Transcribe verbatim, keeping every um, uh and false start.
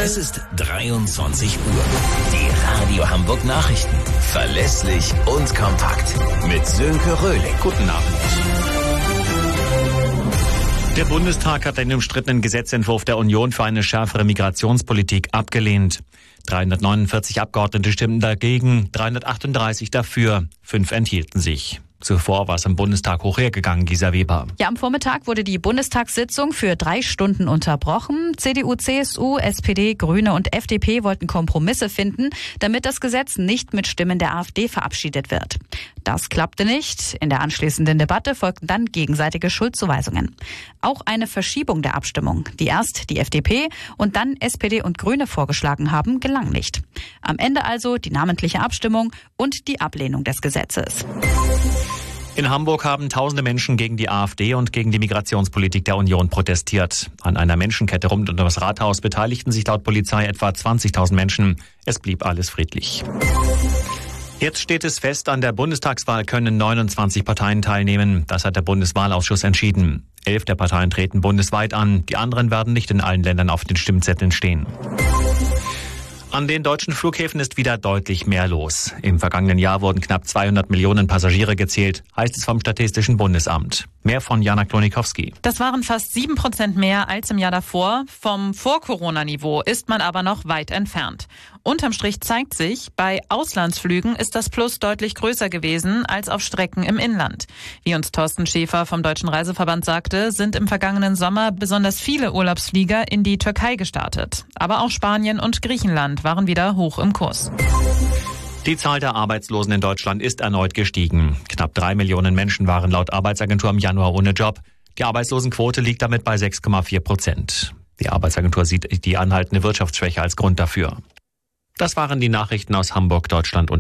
Es ist dreiundzwanzig Uhr. Die Radio Hamburg Nachrichten. Verlässlich und kompakt. Mit Sönke Röhling. Guten Abend. Der Bundestag hat den umstrittenen Gesetzentwurf der Union für eine schärfere Migrationspolitik abgelehnt. dreihundertneunundvierzig Abgeordnete stimmten dagegen, dreihundertachtunddreißig dafür, fünf enthielten sich. Zuvor war es im Bundestag hoch hergegangen, Gisa Weber. Ja, am Vormittag wurde die Bundestagssitzung für drei Stunden unterbrochen. C D U, C S U, S P D, Grüne und F D P wollten Kompromisse finden, damit das Gesetz nicht mit Stimmen der AfD verabschiedet wird. Das klappte nicht. In der anschließenden Debatte folgten dann gegenseitige Schuldzuweisungen. Auch eine Verschiebung der Abstimmung, die erst die F D P und dann S P D und Grüne vorgeschlagen haben, gelang nicht. Am Ende also die namentliche Abstimmung und die Ablehnung des Gesetzes. In Hamburg haben tausende Menschen gegen die AfD und gegen die Migrationspolitik der Union protestiert. An einer Menschenkette rund um das Rathaus beteiligten sich laut Polizei etwa zwanzigtausend Menschen. Es blieb alles friedlich. Jetzt steht es fest, an der Bundestagswahl können neunundzwanzig Parteien teilnehmen. Das hat der Bundeswahlausschuss entschieden. Elf der Parteien treten bundesweit an. Die anderen werden nicht in allen Ländern auf den Stimmzetteln stehen. An den deutschen Flughäfen ist wieder deutlich mehr los. Im vergangenen Jahr wurden knapp zweihundert Millionen Passagiere gezählt, heißt es vom Statistischen Bundesamt. Mehr von Jana Klonikowski. Das waren fast sieben Prozent mehr als im Jahr davor. Vom Vor-Corona-Niveau ist man aber noch weit entfernt. Unterm Strich zeigt sich, bei Auslandsflügen ist das Plus deutlich größer gewesen als auf Strecken im Inland. Wie uns Thorsten Schäfer vom Deutschen Reiseverband sagte, sind im vergangenen Sommer besonders viele Urlaubsflieger in die Türkei gestartet. Aber auch Spanien und Griechenland waren wieder hoch im Kurs. Die Zahl der Arbeitslosen in Deutschland ist erneut gestiegen. Knapp drei Millionen Menschen waren laut Arbeitsagentur im Januar ohne Job. Die Arbeitslosenquote liegt damit bei sechs Komma vier Prozent. Die Arbeitsagentur sieht die anhaltende Wirtschaftsschwäche als Grund dafür. Das waren die Nachrichten aus Hamburg, Deutschland und